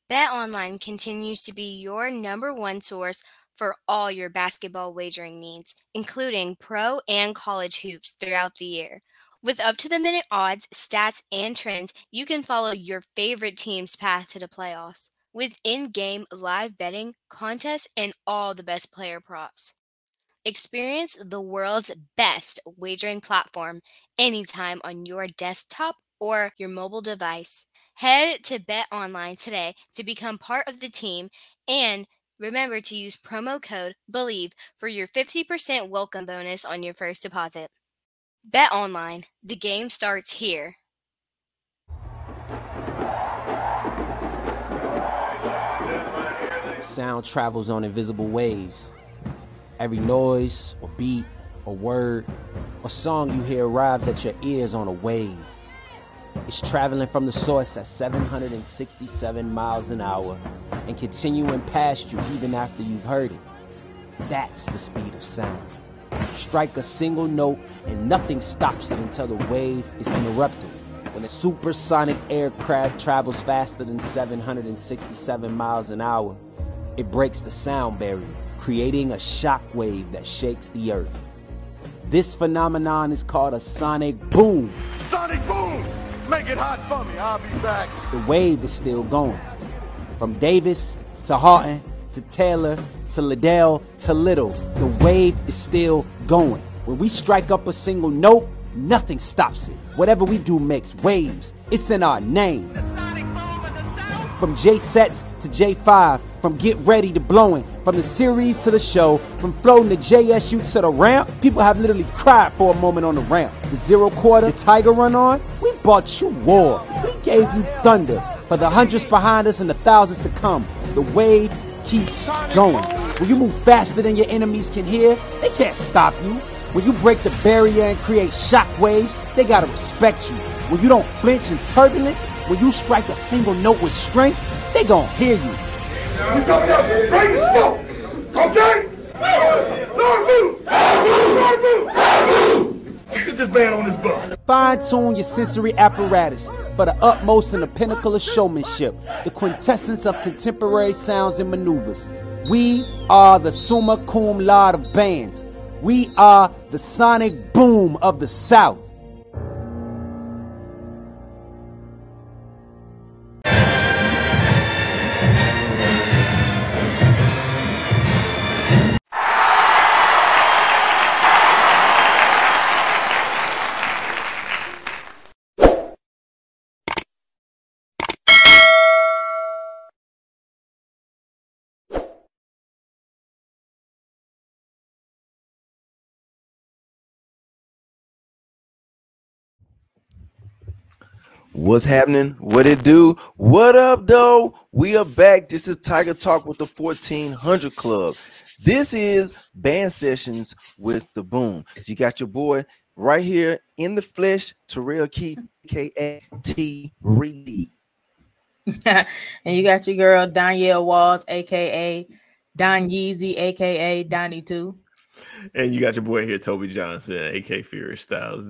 BetOnline continues to be your number one source for all your basketball wagering needs, including pro and college hoops throughout the year. With up to the minute odds, stats, and trends, you can follow your favorite team's path to the playoffs. With in game live betting, contests, and all the best player props. Experience the world's best wagering platform anytime on your desktop or your mobile device. Head to Bet Online today to become part of the team and remember to use promo code BELIEVE for your 50% welcome bonus on your first deposit. Bet Online, the game starts here. Sound travels on invisible waves. Every noise or beat or word or song you hear arrives at your ears on a wave. It's traveling from the source at 767 miles an hour and continuing past you even after you've heard it. That's the speed of sound. Strike a single note and nothing stops it until the wave is interrupted. When a supersonic aircraft travels faster than 767 miles an hour, it breaks the sound barrier, creating a shock wave that shakes the earth. This phenomenon is called a sonic boom. Sonic boom! Make it hot for me, I'll be back. The wave is still going. From Davis to Houghton to Taylor to Liddell to Little, the wave is still going. When we strike up a single note, nothing stops it. Whatever we do makes waves. It's in our name. The sonic boom of the South. From J-Sets to J5, from Get Ready to Blowing, from the series to the show, from floating to JSU to the ramp, people have literally cried for a moment on the ramp. The zero quarter, the Tiger run on, we bought you war. We gave you thunder. For the hundreds behind us and the thousands to come, the wave keeps going. When you move faster than your enemies can hear, they can't stop you. When you break the barrier and create shock waves, they gotta respect you. When you don't flinch in turbulence, when you strike a single note with strength, they gon' hear you. Break the smoke! Okay? Get this man on his butt. Fine-tune your sensory apparatus for the utmost and the pinnacle of showmanship, the quintessence of contemporary sounds and maneuvers. We are the summa cum laude of bands. We are the sonic boom of the South. What's happening? What it do? What up, though? We are back. This is Tiger Talk with the 1400 Club. This is Band Sessions with the Boom. You got your boy right here in the flesh, Terrell Key, aka T Reed. And you got your girl Danielle Walls, aka Don Yeezy, aka Donnie 2. And you got your boy here, Toby Johnson, aka Furious Styles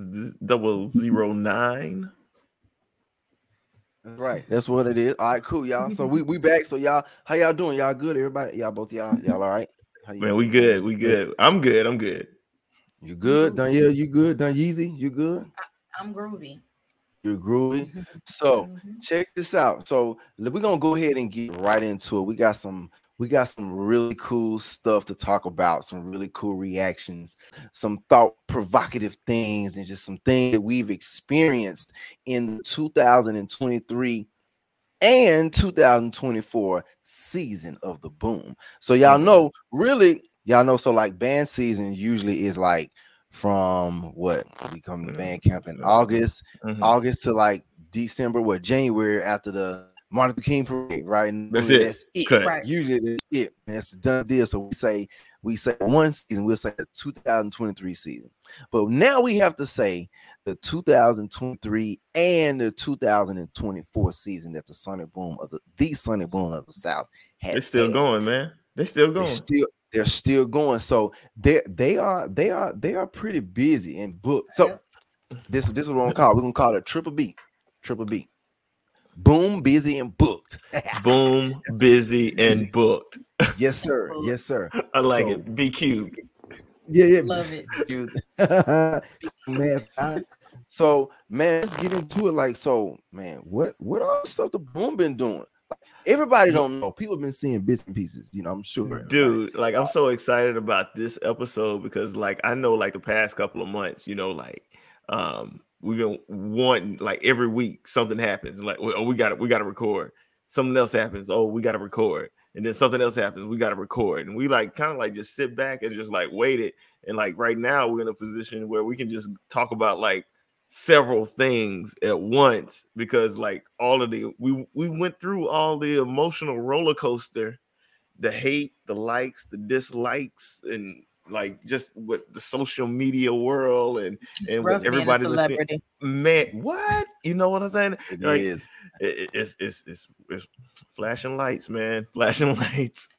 009. Right, that's what it is. All right, cool, y'all. So we back. So y'all, how y'all doing? Y'all good? Everybody, y'all both y'all all right? Man, we good. We good. I'm good. You good, Danielle? You good? Don Yeezy, you good? I'm groovy. You're groovy. So check this out. So we're gonna go ahead and get right into it. We got some really cool stuff to talk about, some really cool reactions, some thought provocative things, and just some things that we've experienced in the 2023 and 2024 season of the Boom. So y'all know, so like band season usually is like from what we come to band camp in August to like December, January after the Martin Luther King parade, right? And That's it. Right. Usually that's it. That's a done deal. So we say one season, we'll say the 2023 season. But now we have to say the 2023 and the 2024 season that the Sonic Boom of the Sonic Boom of the South has. They're still going, man. They're still going. They're still going. So they are pretty busy and booked. So this is what we're gonna call it. We're gonna call it Triple B. Boom, busy, and booked. Boom, busy, and booked. Yes, sir. Yes, sir. I like So, it. Be cute. Yeah. Love it. Cute. Man, so man, let's get into it. Like, so man, what all the stuff the Boom been doing? Everybody don't know. People have been seeing bits and pieces. I'm sure. Dude, like I'm so excited about this episode because like I know like the past couple of months, we've been wanting like every week something happens. Like, oh, we gotta record. Something else happens. Oh, we gotta record. And then something else happens. We gotta record. And we like kind of like just sit back and just like wait it. And like right now we're in a position where we can just talk about like several things at once because like all of we went through all the emotional roller coaster, the hate, the likes, the dislikes, and like just what the social media world and what everybody was saying. Man, what? You know what I'm saying? It like, is. It's flashing lights, man. Flashing lights.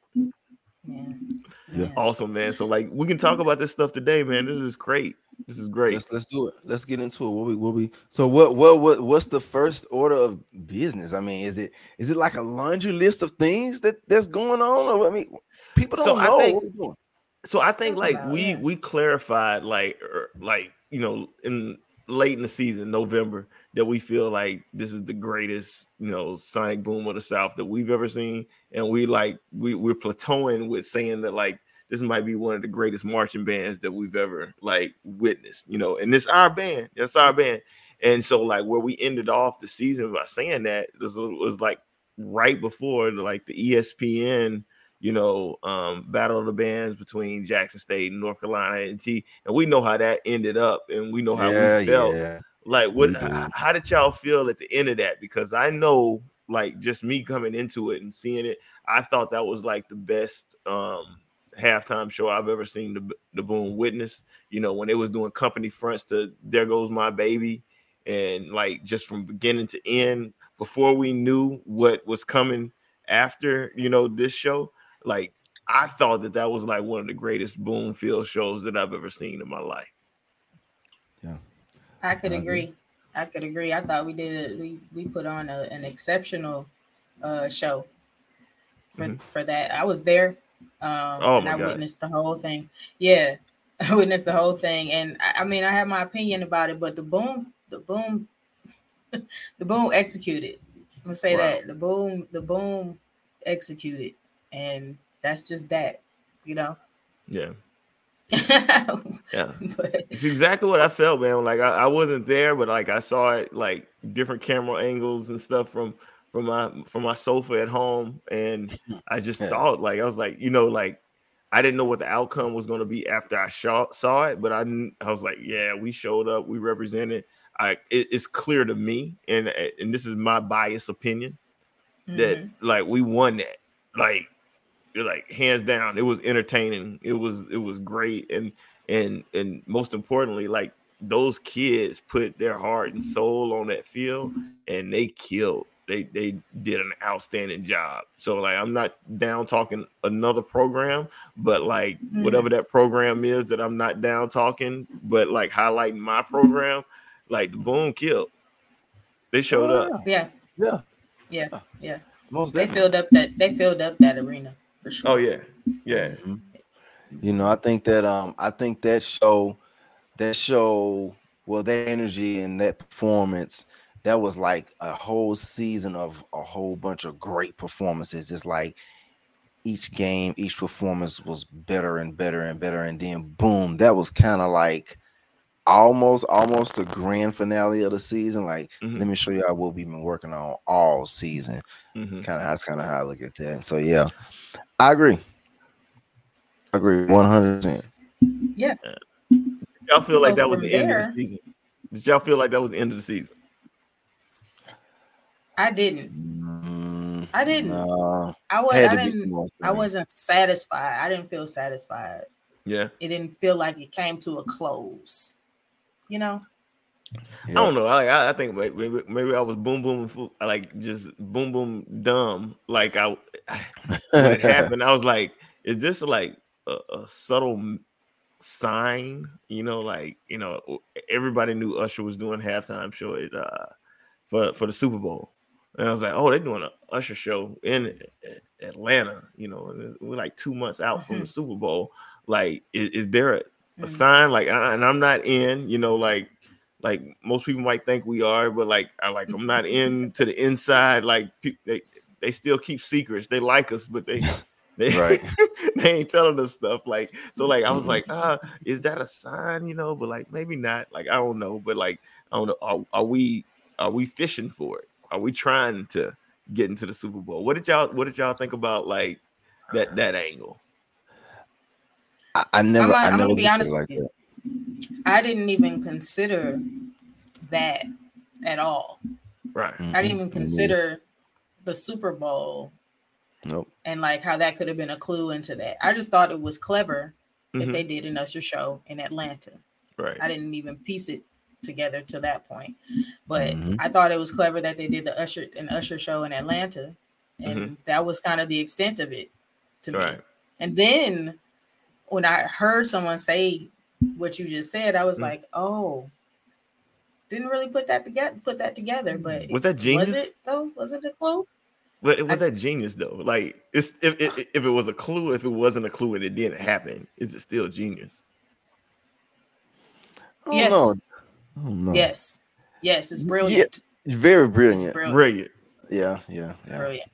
Yeah. Awesome, man. So like we can talk about this stuff today, man. This is great. This is great. Let's do it. Let's get into it. What's the first order of business? I mean, is it like a laundry list of things that's going on? Or, I mean, people don't know what we're doing. So I think like we clarified like in late in the season, November, that we feel like this is the greatest, sonic boom of the South that we've ever seen. And we're plateauing with saying that like this might be one of the greatest marching bands that we've ever like witnessed, and it's our band. That's our band. And so like where we ended off the season by saying that was like right before like the ESPN battle of the bands between Jackson State and North Carolina A&T, and we know how that ended up, and we know how we felt. Yeah. Like, how did y'all feel at the end of that? Because I know, like, just me coming into it and seeing it, I thought that was like the best halftime show I've ever seen the Boom witness. When they was doing company fronts to "There Goes My Baby," and like just from beginning to end, before we knew what was coming after, this show. Like, I thought that was like one of the greatest Boom field shows that I've ever seen in my life. Yeah, I could agree. I thought we put on an exceptional show for that. I was there. And I witnessed the whole thing. Yeah, I witnessed the whole thing, and I mean, I have my opinion about it, but the Boom executed. I'm gonna say that the Boom executed, and that's just that, Yeah. Yeah. It's exactly what I felt, man. Like I wasn't there, but like I saw it like different camera angles and stuff from my sofa at home, and I just thought like I was like, like I didn't know what the outcome was going to be after I saw it, but I was like, yeah, we showed up, we represented. It's clear to me, and this is my biased opinion, that like we won that, like hands down. It was entertaining. It was great, and most importantly, like those kids put their heart and soul on that field, and they killed. They did an outstanding job. So like I'm not down talking another program, but like whatever that program is that I'm not down talking, but like highlighting my program, like the Boom killed. They showed up. Yeah. Most they filled up that arena for sure. Oh yeah. I think that show, well, that energy and that performance, that was like a whole season of a whole bunch of great performances. It's like each game, each performance was better and better and better, and then boom, that was kind of like almost the grand finale of the season. Like, let me show y'all what we've been working on all season. That's kind of how I look at that. So yeah, I agree 100%. Yeah. Y'all feel like that was the end of the season? Did y'all feel like that was the end of the season? I didn't. I wasn't satisfied. I didn't feel satisfied. Yeah. It didn't feel like it came to a close. I don't know. I think maybe I was boom like just boom dumb. Like when it happened, I was like, is this like a subtle sign? Everybody knew Usher was doing halftime show for the Super Bowl. And I was like, oh, they're doing an Usher show in Atlanta, and we're like 2 months out from the Super Bowl. Like, is there a sign? Like, and I'm not in, like most people might think we are, but I'm not into the inside. Like, they still keep secrets. They like us, but they right. they ain't telling us stuff. Like, so like I was like, is that a sign? But like maybe not. Like, I don't know. But like, I don't know. Are we fishing for it? Are we trying to get into the Super Bowl? What did y'all think about like that angle? I'm gonna be honest with you. I didn't even consider that at all. Right. I didn't even consider the Super Bowl. Nope. And like how that could have been a clue into that. I just thought it was clever that they did an Usher show in Atlanta. Right. I didn't even piece it together to that point. But I thought it was clever that they did an Usher show in Atlanta. And that was kind of the extent of it to me. And then when I heard someone say what you just said, I was like, oh, didn't really put that together. But was that genius? Was it though? Was it a clue? But was that genius though? Like, if it was a clue, if it wasn't a clue and it didn't happen, is it still genius? Yes. Oh, no. Yes, it's brilliant. Yeah, very brilliant. It's brilliant. Yeah. Brilliant.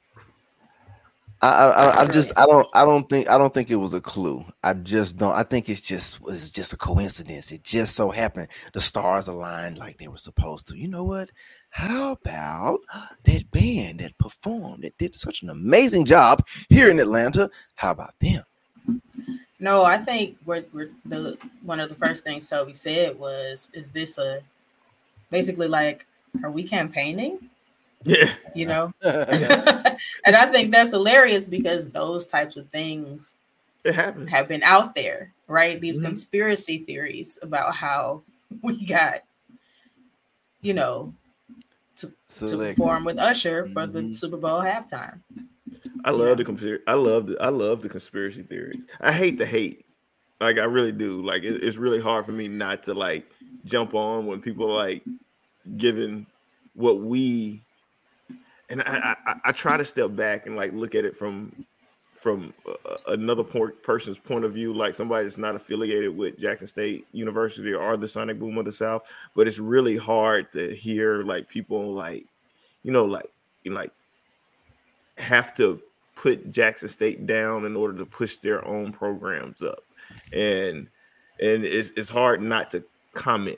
I don't think it was a clue. I think it was just a coincidence. It just so happened the stars aligned like they were supposed to. You know what? How about that band that performed, that did such an amazing job here in Atlanta? How about them? No, I think one of the first things Toby said was, "Is this basically like, are we campaigning?" Yeah. And I think that's hilarious because those types of things have been out there, right? These conspiracy theories about how we got, to perform with Usher for the Super Bowl halftime. I love the conspiracy theories. I hate the hate. Like, I really do. Like, it's really hard for me not to like jump on when people are like giving what we. And I try to step back and like look at it from another person's point of view, like somebody that's not affiliated with Jackson State University or the Sonic Boom of the South. But it's really hard to hear like people like have to put Jackson State down in order to push their own programs up, and it's hard not to comment.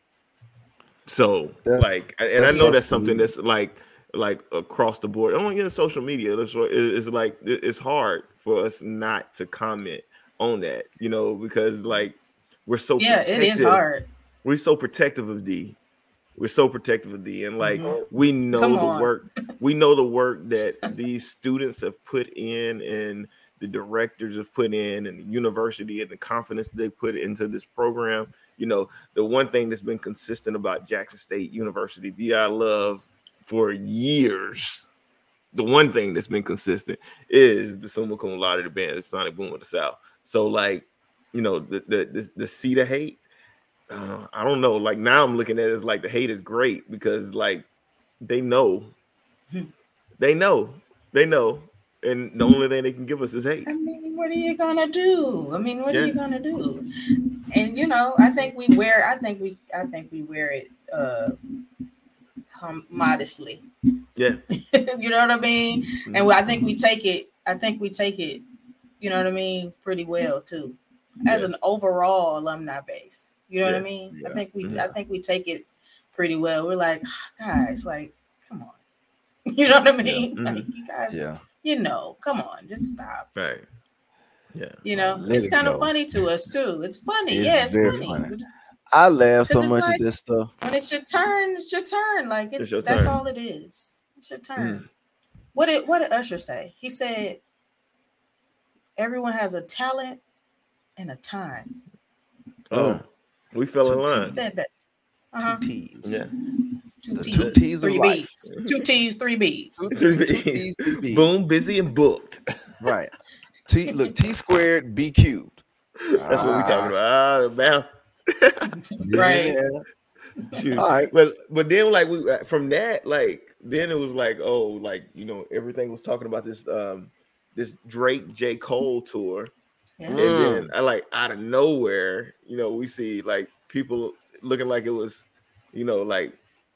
So I know that's something that's like across the board. Only in social media, it's hard for us not to comment on that, because like we're so protective. It is hard. We're so protective of D. And like we know the work. We know the work that these students have put in, and the directors have put in, and the university and the confidence they put into this program. The one thing that's been consistent about Jackson State University, D.I. Love, for years, the one thing that's been consistent is the summa cum laude of the band, the Sonic Boom of the South. So like, the seed of hate, I don't know. Like, now I'm looking at it as like the hate is great because like they know, and the only thing they can give us is hate. I mean, what are you gonna do? What are you gonna do? And I think we wear it modestly. Yeah. You know what I mean? And I think we take it, you know what I mean, pretty well too, as an overall alumni base. You know what I mean? Yeah. I think we take it pretty well. We're like, guys, like, come on. You know what I mean? Yeah. Like, you guys, come on, just stop. Right. Yeah. It's kind of funny to us too. It's funny. It's funny. I laugh so much at this stuff. When it's your turn, it's your turn. Like, that's all it is. It's your turn. What did Usher say? He said, everyone has a talent and a time. Oh, we fell in line. He said that. 2 T's. Yeah. 2 T's, 3 B's. 2 T's, 3 B's. 3 T's, 3 B's. Boom, busy, and booked. Right. T squared, B cubed. That's what we talking about. Math. Right. Shoot. All right. But then like we from that, like then it was like, oh, like everything was talking about this this Drake J. Cole tour. Yeah. And then I like out of nowhere, we see like people looking like it was, like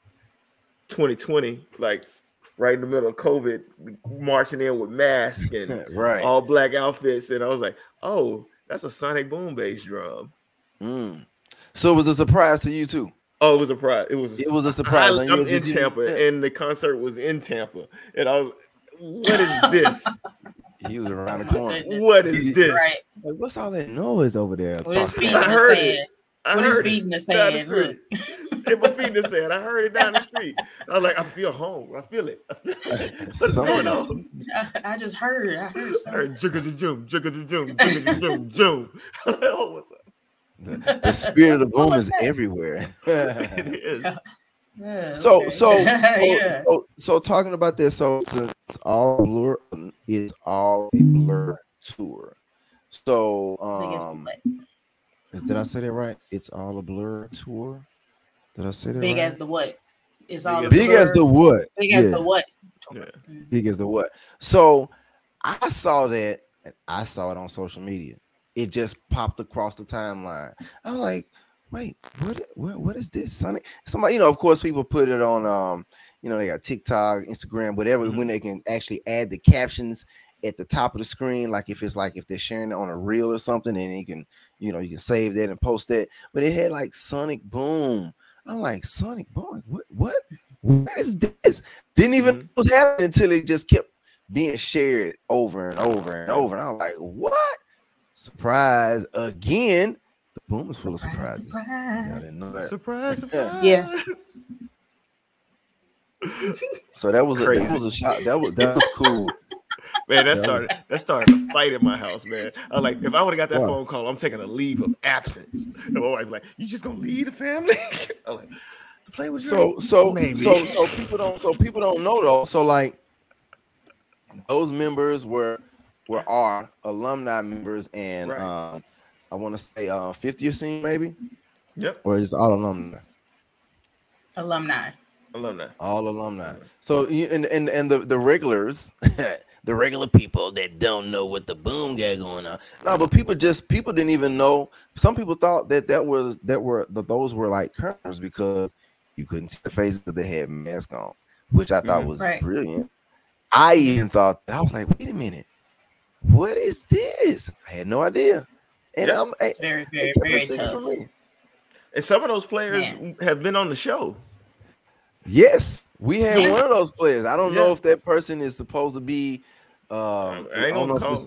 2020, like right in the middle of COVID, marching in with masks and all black outfits. And I was like, oh, that's a Sonic Boom bass drum. So it was a surprise to you too. Oh, it was a surprise. It was a surprise. I'm in Tampa, and the concert was in Tampa, and I was, what is this? He was around the corner. What is this? Right. Like, what's all that noise over there? With his feet in the sand. With his feet in the sand. If my feet in the sand, I heard it down the street. I was like, I feel home. I feel it. What's going on? I just heard. I heard something. Jigga-ja-joom, jigga-ja-joom, jigga-ja-joom, joom. Oh, what's up? The spirit of the boom is everywhere. It is. Yeah, So talking about this, so it's all Blur. It's all a Blur tour. So did I say that right? It's all a Blur tour. Did I say that big right? As the what? It's all big as the what? Big as the what? Yeah. Big as the what? So I saw that, and I saw it on social media. It just popped across the timeline. I'm like, wait, what is this, Sonic? Somebody, of course, people put it on, they got TikTok, Instagram, whatever, when they can actually add the captions at the top of the screen, like if they're sharing it on a reel or something, and you can, you can save that and post that. But it had like Sonic Boom. I'm like, Sonic Boom, what is this? Didn't even know what was happening until it just kept being shared over and over and over. And I'm like, what? Surprise again. The Boom is full of surprises. Surprise. Didn't know that. Surprise. Yeah. So that was a shot. That was cool. Man, that started a fight in my house, man. I was like, if I would have got that phone call, I'm taking a leave of absence. And my wife like, you just gonna leave the family? I'm like, to play with you. So people don't know though. So like those members were our alumni members, and I want to say 50th scene maybe. Yep. Or is all alumni? Alumni. All alumni. So and the regulars, the regular people that don't know what the Boom got going on. No, but people didn't even know. Some people thought those were like cameras because you couldn't see the faces that they had masks on, which I thought was brilliant. I even thought that. I was like, wait a minute, what is this? I had no idea. And it's very, very, very tough. And some of those players have been on the show. Yes, we had one of those players. I don't know if that person is supposed to be. I ain't gonna call.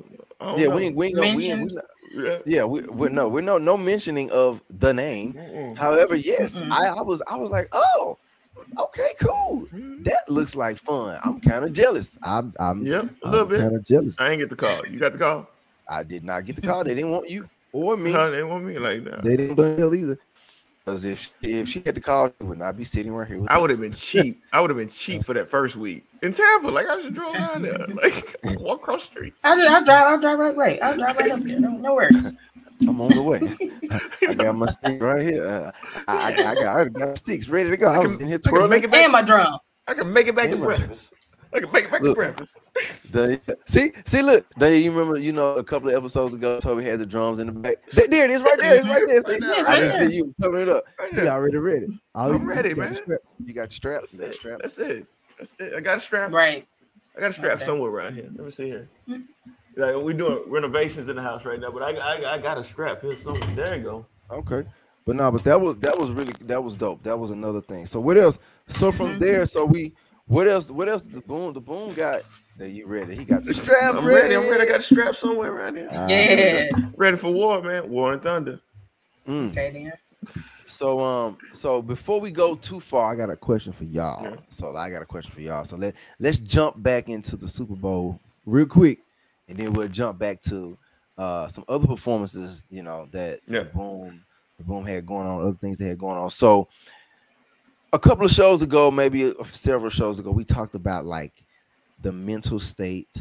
We're no mentioning of the name. However, yes, I was like, oh, okay, cool. That looks like fun. I'm kind of jealous. I'm a little bit. Kind of jealous. I ain't get the call. You got the call? I did not get the call. They didn't want you or me. No, they didn't want me like that. They didn't want me either. Because if she had the call, she would not be sitting right here with I would have been cheap. I would have been cheap for that first week in Tampa. Like I just drove down there, like walk across the street. I'll drive right. I'll drive right up there. No worries. I'm on the way. I got my stick right here. I got sticks ready to go. I was in here twirling. And my drum. I can make it back to breakfast. I can make it back to breakfast. See, look. You remember, a couple of episodes ago, Toby had the drums in the back. There it is, right there. It's right there. See? I didn't see you covering it up. You already ready. I'm ready, man. You got your straps. That's it. I got a strap. Right. I got a strap somewhere around here. Let me see here. Like we're doing renovations in the house right now, but I got a strap here somewhere. There you go. Okay. But that was dope. That was another thing. So what else? So from there, what else the Boom got that you ready? He got the strap. I'm ready. I got a strap somewhere around here. Yeah. Ready for war, man. War and thunder. Okay, then. So before we go too far, I got a question for y'all. Yeah. So let's jump back into the Super Bowl real quick, and then we'll jump back to some other performances, that the Boom had going on, other things they had going on. So a couple of shows ago, maybe several shows ago, we talked about like the mental state,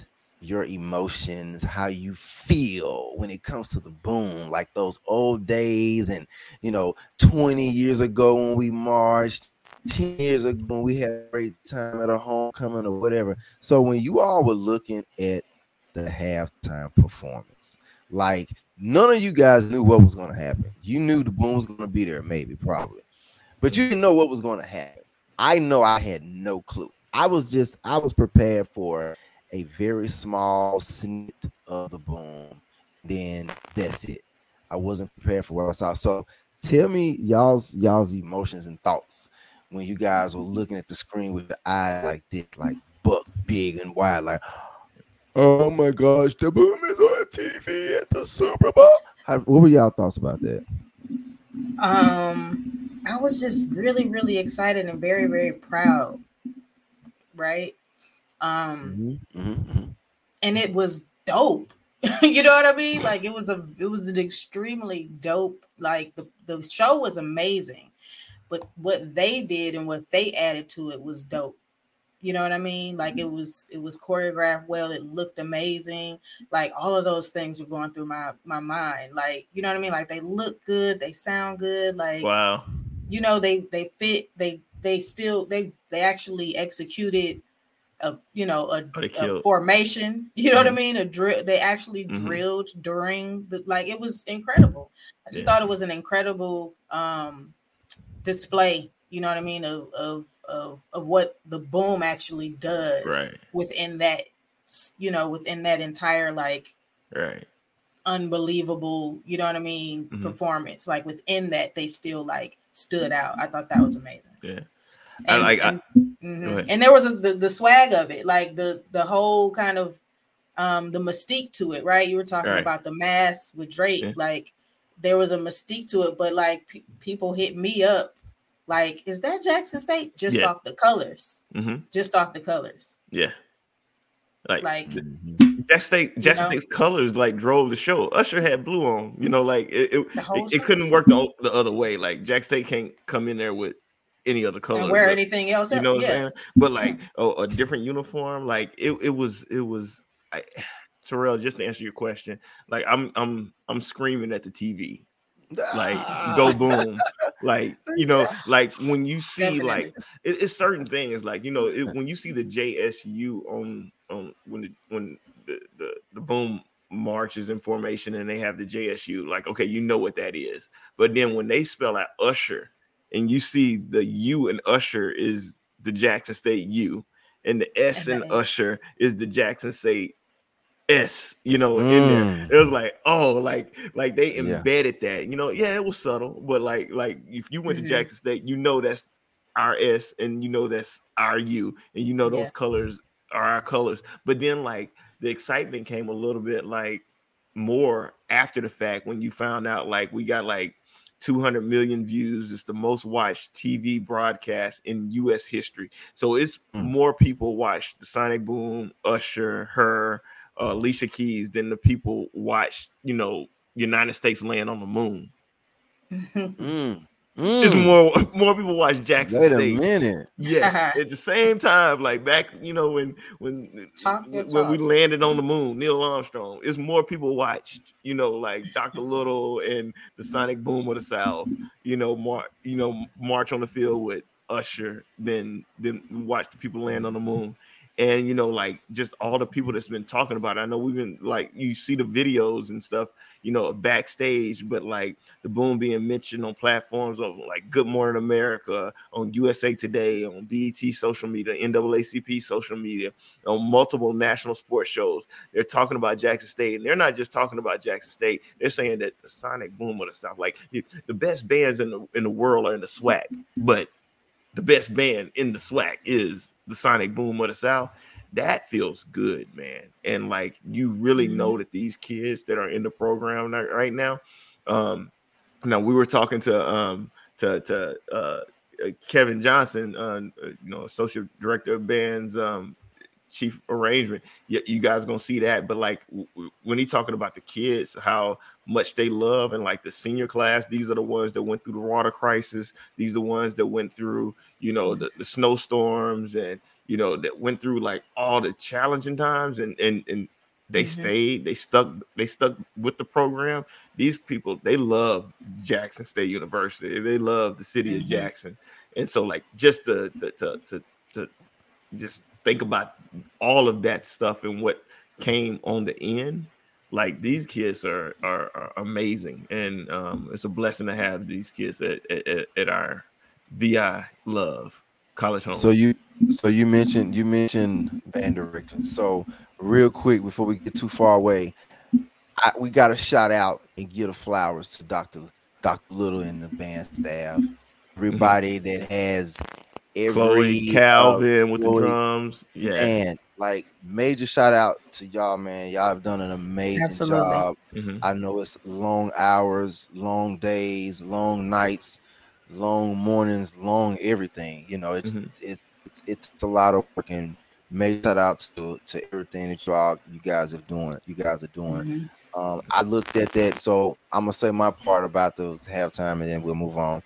your emotions, how you feel when it comes to the boom, like those old days, and 20 years ago when we marched, 10 years ago when we had a great time at a homecoming or whatever. So when you all were looking at the halftime performance, like none of you guys knew what was going to happen. You knew the boom was going to be there, maybe, probably, but you didn't know what was going to happen. I know I had no clue. I was prepared for a very small snippet of the boom. Then that's it. I wasn't prepared for what I saw. So tell me y'all's emotions and thoughts when you guys were looking at the screen with the eyes like this, like buck big and wide, like, oh my gosh, the boom is on TV at the Super Bowl. What were y'all thoughts about that? I was just really, really excited and very, very proud. Right. And it was dope. You know what I mean? Like it was an extremely dope, like the show was amazing, but what they did and what they added to it was dope. You know what I mean? Like it was choreographed well. It looked amazing. Like all of those things were going through my mind. Like, you know what I mean? Like they look good. They sound good. Like, wow. You know, they fit. They actually executed a formation. You know what I mean? A drill. They actually drilled during like it was incredible. I just thought it was an incredible display. You know what I mean? Of what the boom actually does within that, within that entire like unbelievable, you know what I mean, performance. Like within that, they still like stood out. I thought that was amazing. Yeah. And there was the swag of it, like the whole kind of the mystique to it, right? You were talking about the mask with Drake, like there was a mystique to it, but like people hit me up like, is that Jackson State? Just off the colors. Just off the colors. Yeah. Like Jackson State's colors like drove the show. Usher had blue on, like it couldn't work the other way. Like Jackson State can't come in there with any other color and wear anything else. You know what I'm saying? But like a different uniform, like it was Terrell, just to answer your question, like I'm screaming at the TV. Like go boom. Like like when you see like it's certain things like when you see the JSU on when the boom marches in formation and they have the JSU, like okay, you know what that is. But then when they spell out Usher and you see the U in Usher is the Jackson State U and the S in Usher is the Jackson State S, in there. It was like, oh, like they embedded that, it was subtle, but like if you went to Jackson State, that's our S and that's our U, and those colors are our colors. But then like the excitement came a little bit like more after the fact when you found out like we got like 200 million views. It's the most watched TV broadcast in U.S. history. So it's more people watch the Sonic Boom, Usher, her, Alicia Keys than the people watch, United States land on the moon. It's more people watch Jackson State. Wait a minute. Yes, at the same time, like back, when we landed on the moon, Neil Armstrong, it's more people watched, like Dr. Little and the Sonic Boom of the South, march on the field with Usher than watch the people land on the moon. And like just all the people that's been talking about it. I know we've been like, you see the videos and stuff, backstage, but like the boom being mentioned on platforms of like Good Morning America, on USA Today, on BET social media, NAACP social media, on multiple national sports shows. They're talking about Jackson State, and they're not just talking about Jackson State. They're saying that the Sonic Boom of the South, like the best bands in the world are in the SWAC, but the best band in the SWAC is the Sonic Boom of the South. That feels good, man. And like you really know that these kids that are in the program right now. Now we were talking to Kevin Johnson, associate director of band's chief arrangement. You guys gonna see that, but like when he talking about the kids, how much they love, and like the senior class, these are the ones that went through the water crisis. These are the ones that went through, the snowstorms and you know, that went through like all the challenging times and they stayed, they stuck with the program. These people, they love Jackson State University. They love the city of Jackson. And so like just to just think about all of that stuff and what came on the end, like these kids are amazing. And it's a blessing to have these kids at our VI Love College Home. So you mentioned band director. So real quick before we get too far away, we got to shout out and give the flowers to Dr. Little and the band staff, everybody that has Chloe Calvin with the drums, and like major shout out to y'all, man. Y'all have done an amazing job. I know it's long hours, long days, long nights, long mornings, long everything. You know, it's a lot of work, and major shout out to everything that you guys are doing. I looked at that, so I'm gonna say my part about the halftime, and then we'll move on.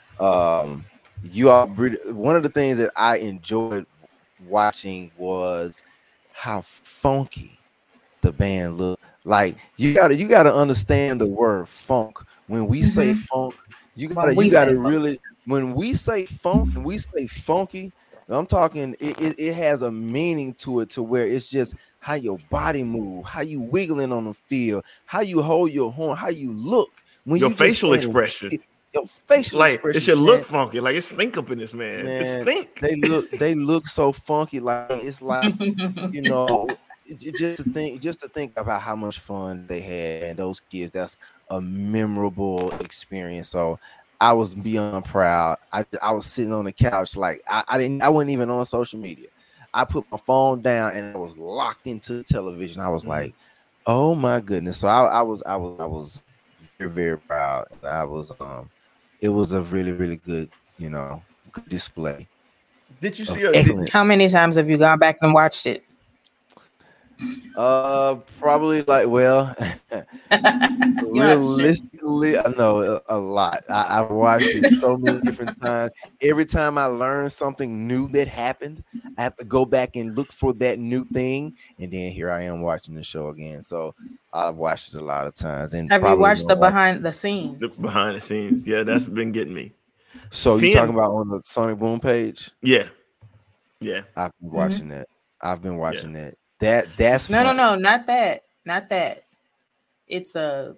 One of the things that I enjoyed watching was how funky the band looked. Like you gotta understand the word funk. When we say funk, you gotta really, when we say funk and we say funky, I'm talking it has a meaning to it, to where it's just how your body move, how you wiggling on the field, how you hold your horn, how you look when your facial expression. Your facial like expression, it should look funky, like it stink up in this man. It stink. They look so funky, like it's like you know, just to think about how much fun they had, and those kids. That's a memorable experience. So I was beyond proud. I was sitting on the couch, like I wasn't even on social media. I put my phone down and I was locked into the television. I was like, oh my goodness. So I was very, very proud. It was a really, really good, good display. Did you see how many times have you gone back and watched it? Probably realistically, I know a lot. I watched it so many different times. Every time I learn something new that happened, I have to go back and look for that new thing, and then here I am watching the show again. So I've watched it a lot of times. And have you watched the behind the scenes? The behind the scenes, yeah, that's been getting me. So you're talking about on the Sonic Boom page? Yeah. I've been watching that. I've been watching that. That's no, not that. It's a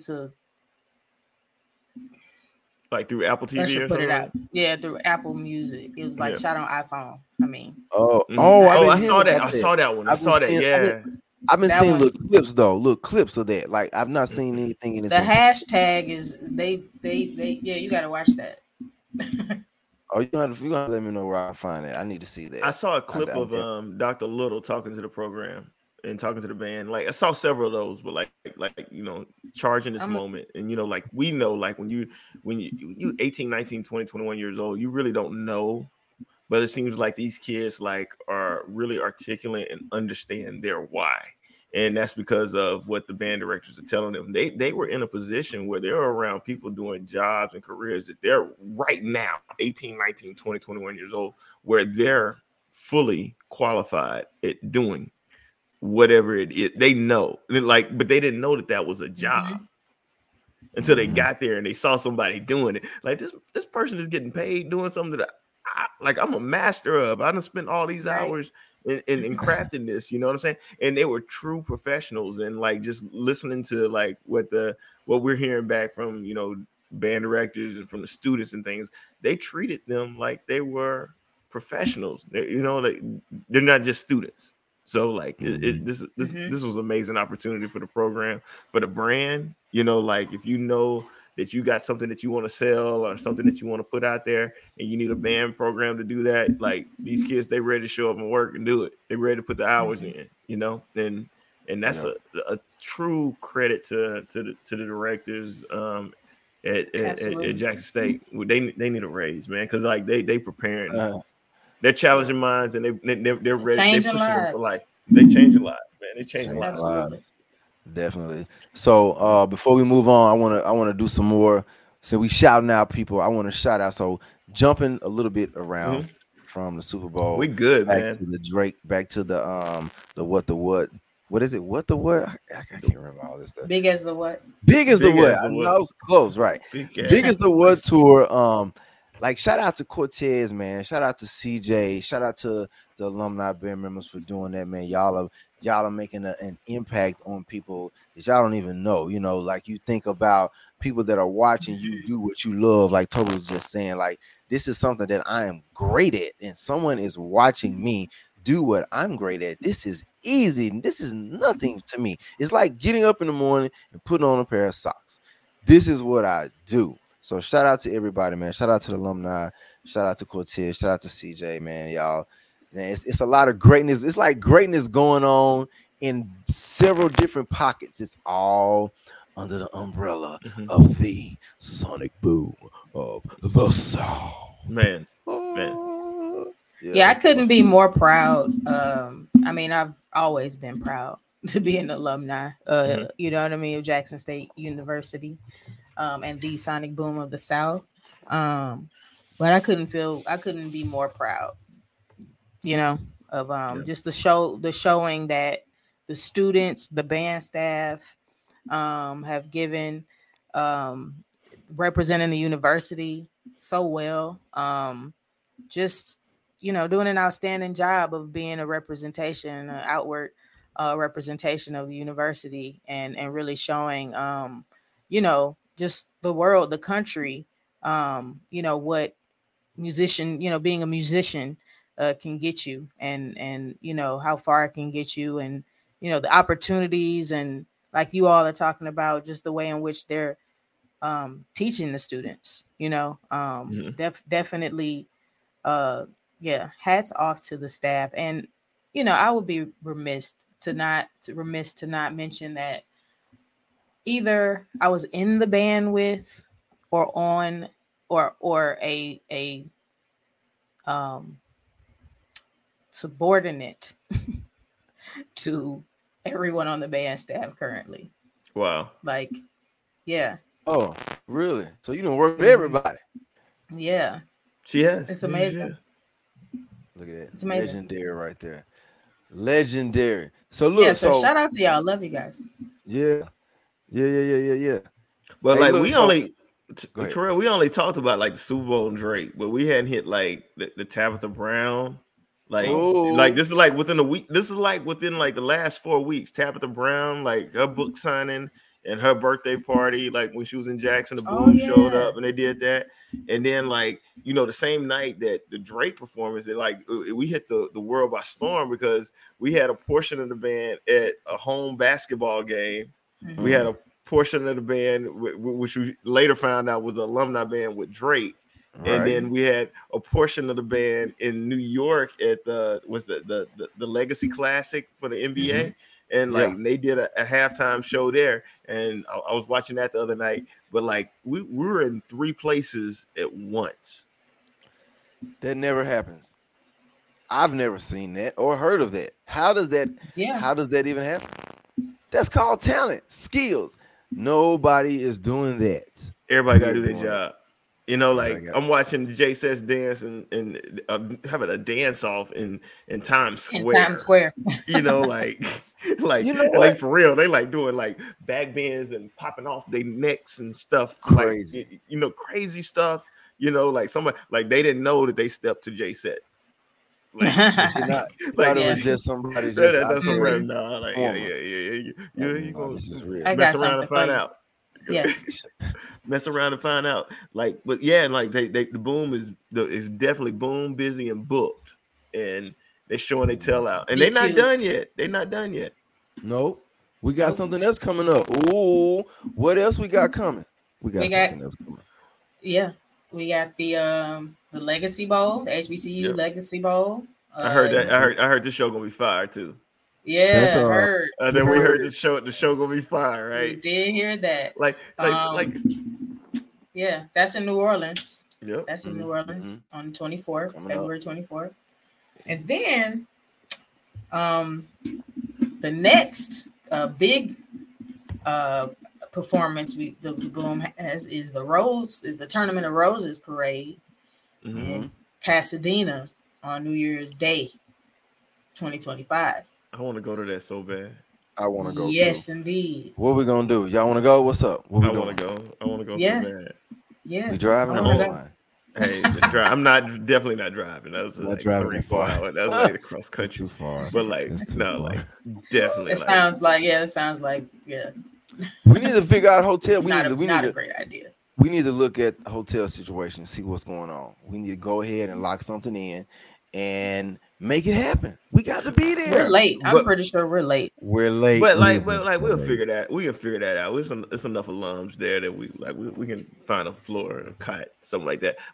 like through Apple TV. I should put it out. Yeah, through Apple Music. It was like shot on iPhone. I mean, I saw that. I saw that one. I saw that. Yeah, I've been seeing little clips of that. Like I've not seen anything in this. The hashtag is they. Yeah, you got to watch that. Oh, you're gonna let me know where I find it. I need to see that. I saw a clip of Dr. Little talking to the program and talking to the band. Like I saw several of those, but like charging this moment. And like we know, like when you 18, 19, 20, 21 years old, you really don't know. But it seems like these kids like are really articulate and understand their why. And that's because of what the band directors are telling them. They were in a position where they're around people doing jobs and careers that they're right now, 18, 19, 20, 21 years old, where they're fully qualified at doing whatever it is. They know, but they didn't know that was a job until they got there and they saw somebody doing it. Like this person is getting paid doing something that I'm a master of. I done spent all these hours in crafting this, you know what I'm saying? And they were true professionals, and like just listening to like what we're hearing back from band directors and from the students and things, they treated them like they were professionals. They're not just students. So like this was an amazing opportunity for the program, for the brand. Like if that you got something that you want to sell or something that you want to put out there and you need a band program to do that, like these kids, they ready to show up and work and do it. They ready to put the hours in, and that's a true credit to the directors at Jackson State. They need a raise, man, because like they preparing, they're challenging minds and they're ready. They pushing them for life. They changing lives, man. They changing lives. Definitely. So before we move on, I want to do some more. So we shouting out people. I want to shout out. So jumping a little bit around from the Super Bowl. We good, back man. To the Drake, back to the what is it? What the what? I can't remember all this stuff. Big as the what? Big as the what? I know I was close, right? Big as the what tour. Like shout out to Cortez, man. Shout out to CJ. Shout out to the alumni band members for doing that, man. Y'all are making an impact on people that y'all don't even know. You know, like you think about people that are watching you do what you love. Like Toby was just saying, like this is something that I am great at, and someone is watching me do what I'm great at. This is easy. This is nothing to me. It's like getting up in the morning and putting on a pair of socks. This is what I do. So shout out to everybody, man. Shout out to the alumni. Shout out to Cortez. Shout out to CJ, man. Y'all, man, it's a lot of greatness. It's like greatness going on in several different pockets. It's all under the umbrella of the sonic boom of the South. Man. Yeah, I couldn't be more proud. I mean, I've always been proud to be an alumni. You know what I mean, of Jackson State University. And the sonic boom of the South. But I couldn't be more proud, you know, of just the showing that the students, the band staff have given, representing the university so well. Just, you know, doing an outstanding job of being a representation, an outward representation of the university and really showing, you know, just the world, the country, you know, what musician, you know, being a musician can get you and, you know, how far it can get you and, you know, the opportunities and like you all are talking about just the way in which they're teaching the students, you know, definitely, hats off to the staff. And, you know, I would be remiss to not mention that either I was in the band with or on or a subordinate to everyone on the band staff currently. Wow. Like, yeah. Oh, really? So you don't work with everybody? Yeah. She has. It's amazing. Yeah. Look at that. It's amazing. Legendary right there. Legendary. So look. Yeah, so shout out to y'all. Love you guys. Yeah. But hey, like Terrell, we only talked about like the Super Bowl and Drake, but we hadn't hit like the Tabitha Brown. Like this is like within a week. This is like within like the last 4 weeks. Tabitha Brown, like her book signing and her birthday party, like when she was in Jackson, the Boom showed up and they did that. And then like, you know, the same night that the Drake performance, they like we hit the world by storm because we had a portion of the band at a home basketball game. Mm-hmm. We had a portion of the band, which we later found out was an alumni band with Drake. Right. And then we had a portion of the band in New York at the Legacy Classic for the NBA. Mm-hmm. And like they did a halftime show there. And I was watching that the other night. But like we were in 3 places at once. That never happens. I've never seen that or heard of that. How does that even happen? That's called talent, skills. Nobody is doing that. Everybody got to do their job. You know, like I'm watching Jay Sets dance and having a dance off in Times Square. In Times Square. You know, like you know like for real, they like doing like back bends and popping off their necks and stuff. Crazy. Like, you know, crazy stuff. You know, like somebody like they didn't know that they stepped to Jay Sets. Like, it was just somebody just that's some random. No, like you gonna mess around and find out. Yeah, mess around and find out. Like, but yeah, and like they the Boom is definitely boom busy and booked, and they're showing they tell out, and they're not done yet. They're not done yet. Nope. We got something else coming up. Ooh, what else we got coming? We got something else coming. Yeah, we got the Legacy Bowl, the HBCU Legacy Bowl. I heard that. I heard this show gonna be fire too. Yeah, heard. Then we heard the show gonna be fire, right? We did hear that. Like, yeah, that's in New Orleans. Yep. That's in New Orleans on 24th, February 24th. And then the next big performance the Boom has is the Tournament of Roses parade in Pasadena on New Year's Day, 2025. I want to go to that so bad. I want to go. Yes, too. indeed. What we gonna do? Y'all want to go? What's up? What we doing? I want to go yeah. so bad. Yeah. We driving or flying? Hey, I'm definitely not driving. That was like 3-4 hours. That was like the cross country. Too far. But like, no, like definitely. It sounds like yeah. We need to figure out a hotel. We not a great idea. We need to look at the hotel situation and see what's going on. We need to go ahead and lock something in and make it happen. We got to be there. We're late. I'm pretty sure we're late. We're late. But we'll figure that. We can figure that out. It's enough alums there that we can find a floor, a cot, something like that.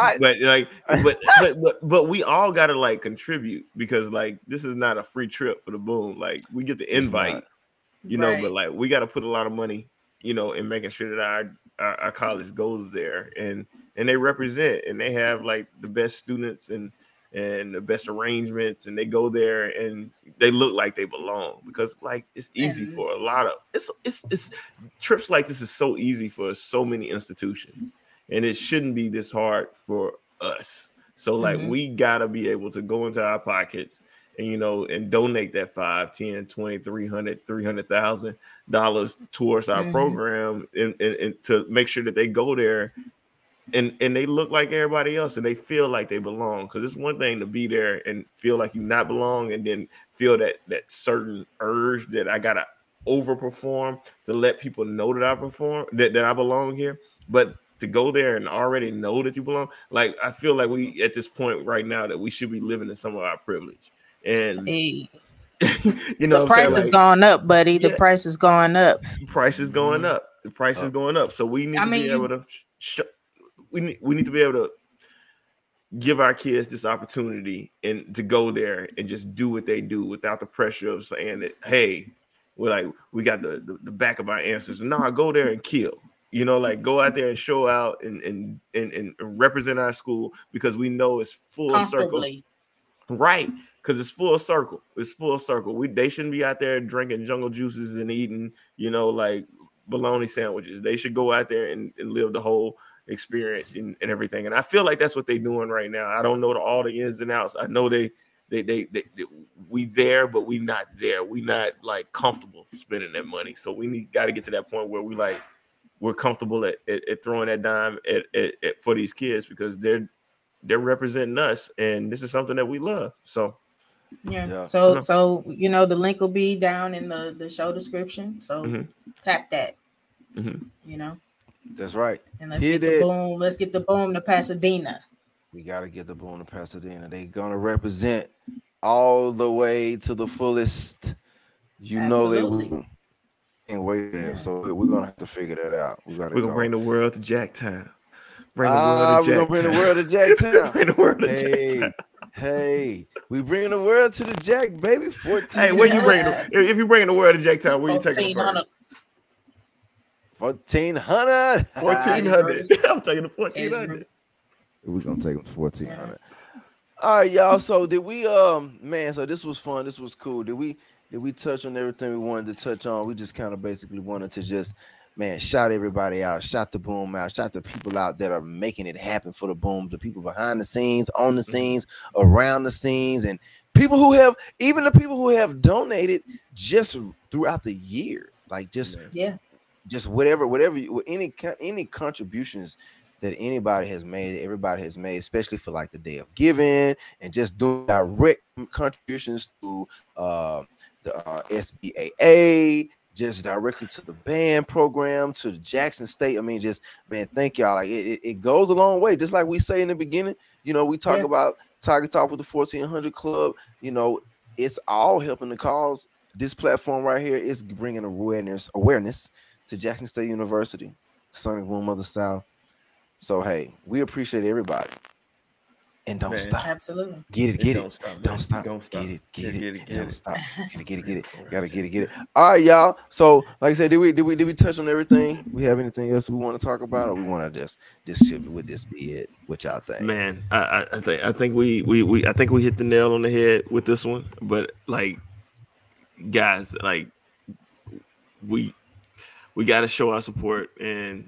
But we all got to like contribute because like this is not a free trip for the Boom. Like we get the invite, you know, but like we got to put a lot of money, you know, in making sure that our college goes there and they represent and they have like the best students and the best arrangements, and they go there and they look like they belong because like it's easy for a lot of it's trips like this is so easy for so many institutions, and it shouldn't be this hard for us. So like we gotta be able to go into our pockets and you know and donate that $5, $10, $20, $300,000 towards our program and to make sure that they go there. And they look like everybody else and they feel like they belong. Because it's one thing to be there and feel like you not belong and then feel that certain urge that I gotta overperform to let people know that I perform, that I belong here. But to go there and already know that you belong, like I feel like we at this point right now that we should be living in some of our privilege. And you know the price has gone up, buddy. The price is going up. The price is going up. The price is going up. So we need to be able to we need to be able to give our kids this opportunity and to go there and just do what they do without the pressure of saying that, hey, we got the back of our answers. No, go there and kill. You know, like go out there and show out and represent our school because we know it's full circle. Right. Because it's full circle. It's full circle. They shouldn't be out there drinking jungle juices and eating, you know, like bologna sandwiches. They should go out there and live the whole experience and everything. And I feel like that's what they're doing right now. I don't know all the ins and outs. I know we there, but we not there. We not like comfortable spending that money. So we got to get to that point where we're comfortable at throwing that dime at for these kids because they're representing us and this is something that we love. So So you know the link will be down in the show description. So tap that. You know. That's right. And let's get the Boom. Let's get the Boom to Pasadena. We gotta get the Boom to Pasadena. They're gonna represent all the way to the fullest. You know they will. And wait there. So we're gonna have to figure that out. We're gonna bring the world to Jacktown. We're gonna bring the world to Jacktown. Bring the world to Jacktown. Hey, we bringing the world to the Jack, baby. 14. Hey, where you bringing? If you bringing the world to Jacktown, where you taking it first? 1,400. 1,400. I'm taking the 1,400. We're gonna take them to 1,400. All right, y'all. So did we man, so this was fun. This was cool. Did we touch on everything we wanted to touch on? We just kind of basically wanted to just shout everybody out, shout the Boom out, shout the people out that are making it happen for the Boom, the people behind the scenes, on the scenes, around the scenes, and people who have even the people who have donated just throughout the year. Like just whatever any contributions that anybody has made, everybody has made, especially for like the Day of Giving and just doing direct contributions to the SBAA, just directly to the band program, to the Jackson State. I mean, just thank y'all. Like it goes a long way. Just like we say in the beginning, you know, we talk about Tiger Talk with the 1400 Club. You know, it's all helping the cause. This platform right here is bringing awareness to Jackson State University, Sonic Boom of the South. So hey, we appreciate everybody. And don't stop. Absolutely. Get it. Don't stop. Don't stop. Get it. Don't stop. Get it. Gotta get it. All right, y'all. So, like I said, did we touch on everything? We have anything else we want to talk about, or we want to just with this be it? What y'all think? Man, I think we hit the nail on the head with this one. But like, guys, like we got to show our support, and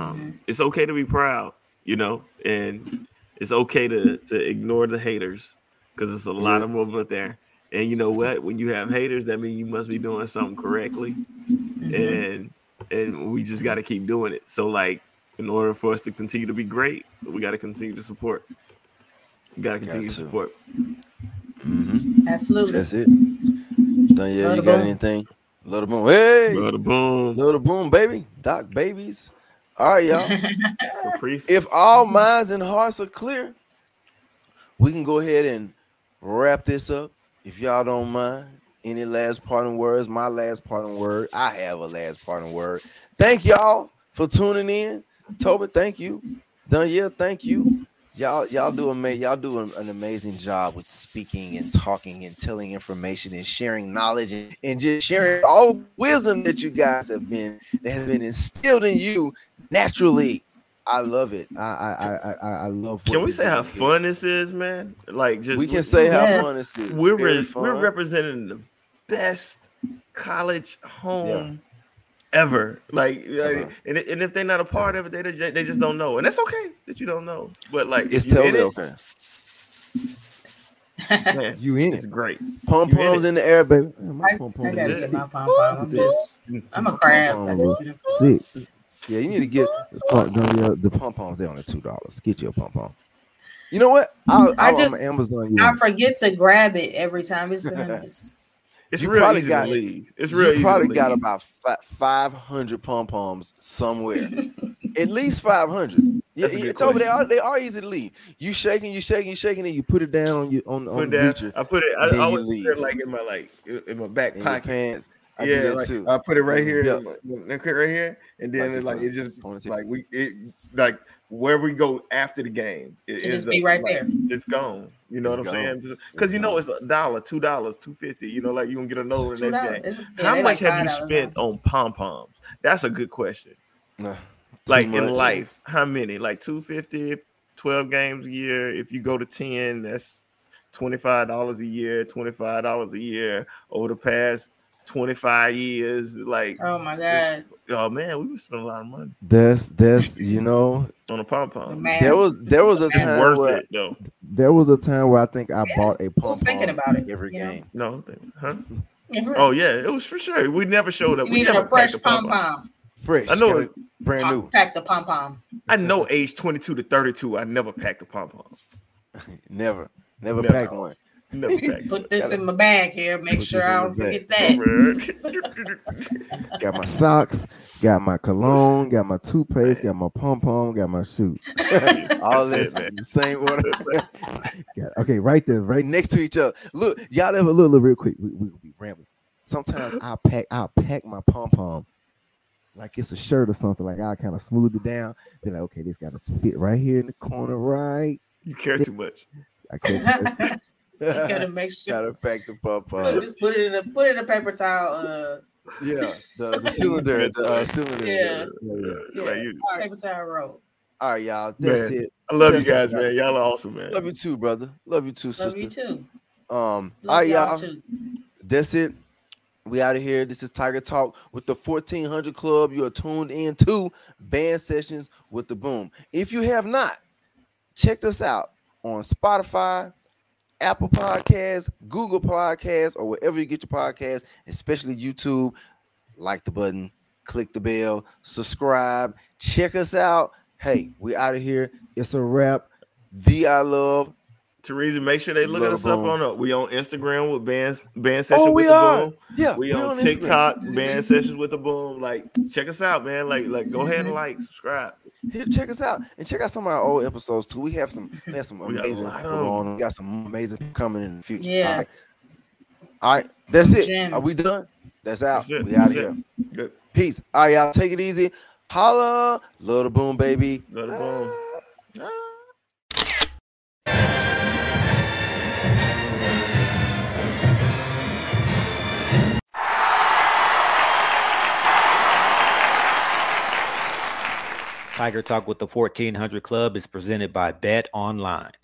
it's okay to be proud, you know, and it's okay to ignore the haters because it's a lot of them up there. And you know what? When you have haters, that means you must be doing something correctly. And we just got to keep doing it. So, like, in order for us to continue to be great, we got to continue to support. We got to continue to support. Absolutely. That's it. Danielle, you got anything? Love the boom. Hey. Love the boom. Love the boom, baby. Doc babies. All right, y'all. So if all minds and hearts are clear, we can go ahead and wrap this up. If y'all don't mind, any last parting words? My last parting word. I have a last parting word. Thank y'all for tuning in. Toby, thank you. Danielle, thank you. Y'all do an amazing job with speaking and talking and telling information and sharing knowledge and just sharing all wisdom that you guys has been instilled in you naturally. I love it. I love. Can we say how fun this is, man? Like, just we can say how fun this is. We're representing the best college home ever. Like, and if they're not a part of it, they just don't know, and that's okay that you don't know. But like, it's totally okay. Man, you in it's great. Pom poms in the air, baby. I gotta get my pom pom. I'm a crab. Sick. Yeah, you need to get the pom poms there on the $2. Get you a pom pom. You know what? I'm Amazon. I forget to grab it every time. It's real easy to leave. It's real easy. You probably got about 500 pom poms somewhere. At least 500. Yeah, it's over there. They are easy to leave. You shaking, and you put it down on the bleacher. I put it. I always put it like in my back pocket. Pants. I do that too. I put it right here, right here, and then it's just like where we go after the game. It just be right there. It's gone. You know what I'm saying? Because it's $1, $2, $2.50. You know, like you gonna get a note in the next game. How much have you spent on pom poms? That's a good question. Like in life, how many? Like $2.50, 12 games a year. If you go to 10, that's $25 a year. $25 a year over the past 25 years. Like, oh my god. Oh man, we spent a lot of money. That's on a pom pom. There was a time where it, though. There was a time where I think I bought a pom pom every game. No, huh? Oh yeah, it was for sure. We never showed up. We needed a fresh pom pom. Fresh. I know it. Brand new. Pack the pom pom. I know age 22 to 32. I never packed a pom pom. Never packed one. Put this in my bag here. Make sure I don't forget that. Got my socks, got my cologne, got my toothpaste, got my pom pom, got my shoes. All this in the same order. Okay, right there, right next to each other. Look, y'all ever look real quick. We'll be rambling. Sometimes I'll pack my pom pom like it's a shirt or something. Like I'll kind of smooth it down. Be like, okay, this got to fit right here in the corner, right? You care too much. I care too much. You gotta make sure. Gotta pack the pom pom. Just put it in a paper towel. Yeah, the cylinder, cylinder. Yeah. Paper towel roll. All right, y'all. That's it. I love you guys, man. Y'all are awesome, man. Love you too, brother. Love you too, sister. Love you too. All right, y'all. That's it. We out of here. This is Tiger Talk with the 1400 Club. You are tuned in to Band Sessions with the Boom. If you have not, check us out on Spotify, Apple Podcasts, Google Podcasts, or wherever you get your podcasts, especially YouTube. Like the button, click the bell, subscribe, check us out. Hey, we out of here. It's a wrap. I love. Teresa, make sure they look at us up on we on Instagram with band sessions with the Boom. Yeah, we on TikTok, band sessions with the Boom. Like, check us out, man. Like go ahead and subscribe. Check us out and check out some of our old episodes too. We have some amazing people on. We got some amazing people coming in the future. Yeah. All right. That's it. Gems. Are we done? That's out. We out of here. Good. Peace. All right, y'all. Take it easy. Holla. Love the Boom, baby. Love the Boom. Tiger Talk with the 1400 Club is presented by Bet Online.